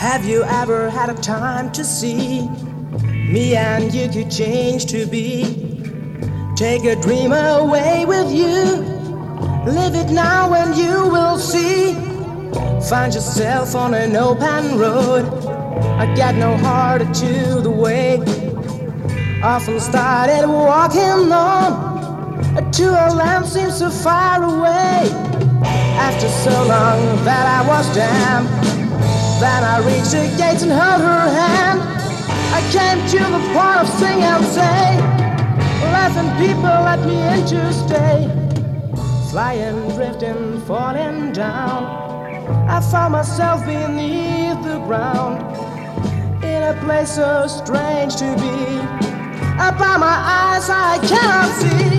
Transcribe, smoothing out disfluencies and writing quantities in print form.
Have you ever had a time to see me and you could change to be? Take a dream away with you. Live it now and you will see. Find yourself on an open road. I got no heart to the way. Often started walking on to a land seems so far away. After so long that I was damned, then I reached the gates and held her hand. I came to the point of sing and say, laughing people let me in to stay. Flying, drifting, falling down, I found myself beneath the ground, in a place so strange to be. Up by my eyes I cannot see.